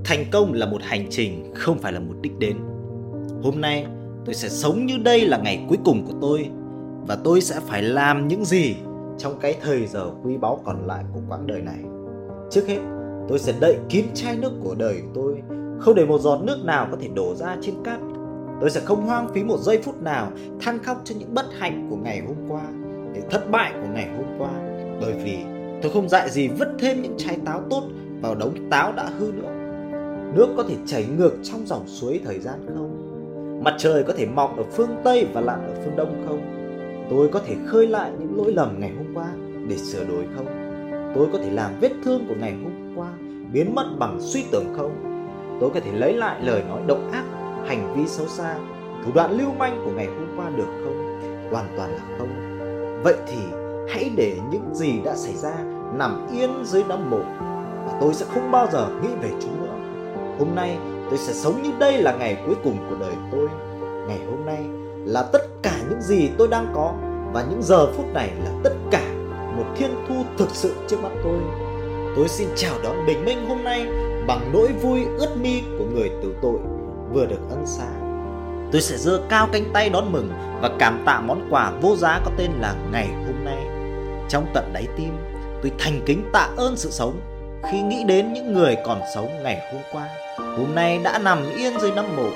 Thành công là một hành trình, không phải là một đích đến. Hôm nay tôi sẽ sống như đây là ngày cuối cùng của tôi, và tôi sẽ phải làm những gì trong cái thời giờ quý báu còn lại của quãng đời này. Trước hết, tôi sẽ đậy kín chai nước của đời tôi, không để một giọt nước nào có thể đổ ra trên cát. Tôi sẽ không hoang phí một giây phút nào than khóc cho những bất hạnh của ngày hôm qua, những thất bại của ngày hôm qua, bởi vì tôi không dại gì vứt thêm những trái táo tốt vào đống táo đã hư nữa. Nước có thể chảy ngược trong dòng suối thời gian không? Mặt trời có thể mọc ở phương Tây và lặn ở phương Đông không? Tôi có thể khơi lại những lỗi lầm ngày hôm qua để sửa đổi không? Tôi có thể làm vết thương của ngày hôm qua biến mất bằng suy tưởng không? Tôi có thể lấy lại lời nói độc ác, hành vi xấu xa, thủ đoạn lưu manh của ngày hôm qua được không? Hoàn toàn là không. Vậy thì hãy để những gì đã xảy ra nằm yên dưới nấm mộ, và tôi sẽ không bao giờ nghĩ về chúng nữa. Hôm nay tôi sẽ sống như đây là ngày cuối cùng của đời tôi. Ngày hôm nay là tất cả những gì tôi đang có, và những giờ phút này là tất cả một thiên thu thực sự trước mắt tôi. Tôi xin chào đón bình minh hôm nay bằng nỗi vui ướt mi của người tử tội vừa được ân xá. Tôi sẽ giơ cao cánh tay đón mừng và cảm tạ món quà vô giá có tên là ngày hôm nay. Trong tận đáy tim, tôi thành kính tạ ơn sự sống khi nghĩ đến những người còn sống ngày hôm qua, hôm nay đã nằm yên dưới nấm mộ.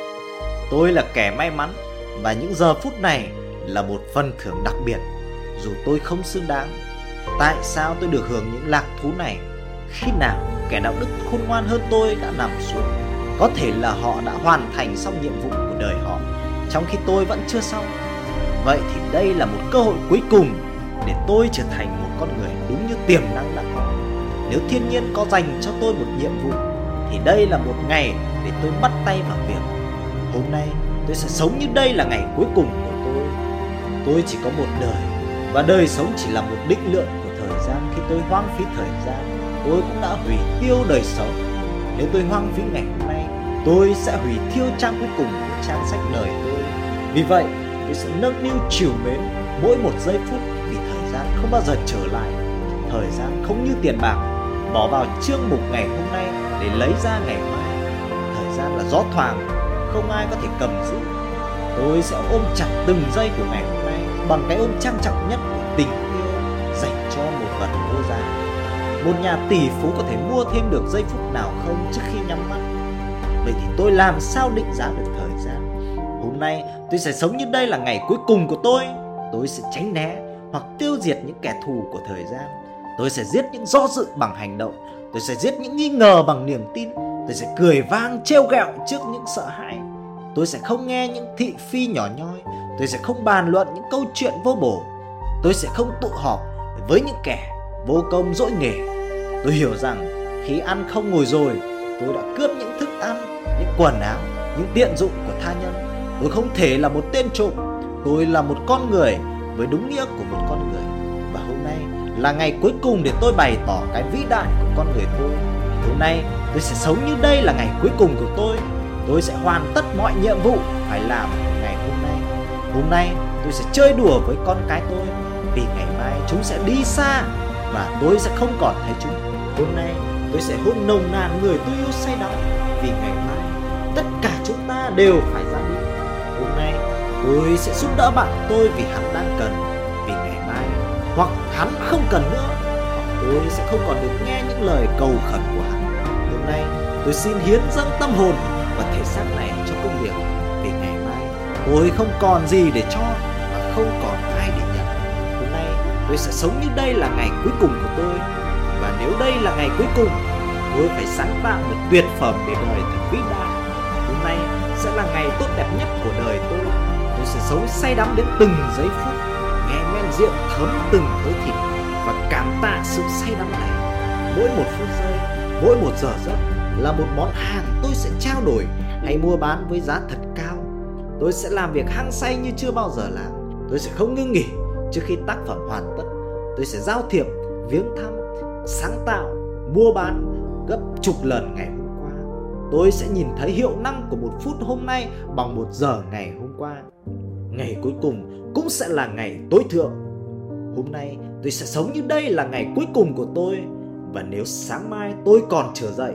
Tôi là kẻ may mắn, và những giờ phút này là một phần thưởng đặc biệt, dù tôi không xứng đáng. Tại sao tôi được hưởng những lạc thú này? Khi nào kẻ đạo đức khôn ngoan hơn tôi đã nằm xuống? Có thể là họ đã hoàn thành xong nhiệm vụ của đời họ, trong khi tôi vẫn chưa xong. Vậy thì đây là một cơ hội cuối cùng để tôi trở thành một con người đúng như tiềm năng đã có. Nếu thiên nhiên có dành cho tôi một nhiệm vụ, thì đây là một ngày để tôi bắt tay vào việc. Hôm nay tôi sẽ sống như đây là ngày cuối cùng của tôi. Tôi chỉ có một đời, và đời sống chỉ là một định lượng của thời gian. Khi tôi hoang phí thời gian, tôi cũng đã hủy tiêu đời sống. Nếu tôi hoang phí ngày hôm nay, tôi sẽ hủy thiêu trang cuối cùng của trang sách đời tôi. Vì vậy, tôi sẽ nâng niu trìu mến mỗi một giây phút, vì thời gian không bao giờ trở lại. Thời gian không như tiền bạc, bỏ vào chương mục ngày hôm nay để lấy ra ngày mai. Thời gian là gió thoảng, không ai có thể cầm giữ. Tôi sẽ ôm chặt từng giây của ngày hôm nay bằng cái ôm trang trọng nhất của tình yêu dành cho một vật vô giá. Một nhà tỷ phú có thể mua thêm được giây phút nào không trước khi nhắm mắt? Vậy thì tôi làm sao định giá được thời gian? Hôm nay tôi sẽ sống như đây là ngày cuối cùng của tôi. Tôi sẽ tránh né hoặc tiêu diệt những kẻ thù của thời gian. Tôi sẽ giết những do dự bằng hành động. Tôi sẽ giết những nghi ngờ bằng niềm tin. Tôi sẽ cười vang trêu ghẹo trước những sợ hãi. Tôi sẽ không nghe những thị phi nhỏ nhoi. Tôi sẽ không bàn luận những câu chuyện vô bổ. Tôi sẽ không tụ họp với những kẻ vô công dỗi nghề. Tôi hiểu rằng khi ăn không ngồi rồi, tôi đã cướp những thức ăn, những quần áo, những tiện dụng của tha nhân. Tôi không thể là một tên trộm. Tôi là một con người với đúng nghĩa của một con người. Và hôm nay là ngày cuối cùng để tôi bày tỏ cái vĩ đại của con người tôi. Hôm nay tôi sẽ sống như đây là ngày cuối cùng của tôi. Tôi sẽ hoàn tất mọi nhiệm vụ phải làm ngày hôm nay. Hôm nay tôi sẽ chơi đùa với con cái tôi, vì ngày mai chúng sẽ đi xa và tôi sẽ không còn thấy chúng. Hôm nay tôi sẽ hôn nồng nàn người tôi yêu say đắm, vì ngày mai tất cả chúng ta đều phải ra đi. Hôm nay tôi sẽ giúp đỡ bạn tôi vì hắn đang cần, vì ngày mai hoặc hắn không cần nữa, hoặc tôi sẽ không còn được nghe những lời cầu khẩn của hắn. Hôm nay tôi xin hiến dâng tâm hồn và thể xác này cho công việc, vì ngày mai tôi không còn gì để cho và không còn ai để nhận. Hôm nay tôi sẽ sống như đây là ngày cuối cùng của tôi, và nếu đây là ngày cuối cùng, tôi phải sáng tạo một tuyệt phẩm để đời thật vĩ đại. Hôm nay sẽ là ngày tốt đẹp nhất của đời tôi. Tôi sẽ sống say đắm đến từng giây phút, nghe men rượu thấm từng thớ thịt và cảm tạ sự say đắm này. Mỗi một phút giây, mỗi một giờ giấc là một món hàng tôi sẽ trao đổi hay mua bán với giá thật cao. Tôi sẽ làm việc hăng say như chưa bao giờ làm. Tôi sẽ không ngưng nghỉ trước khi tác phẩm hoàn tất. Tôi sẽ giao thiệp, viếng thăm, sáng tạo, mua bán gấp chục lần ngày hôm qua. Tôi sẽ nhìn thấy hiệu năng của một phút hôm nay bằng một giờ ngày hôm qua. Ngày cuối cùng cũng sẽ là ngày tối thượng. Hôm nay tôi sẽ sống như đây là ngày cuối cùng của tôi. Và nếu sáng mai tôi còn trở dậy,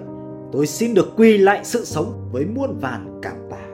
Tôi xin được quỳ lại sự sống với muôn vàn cảm tạ.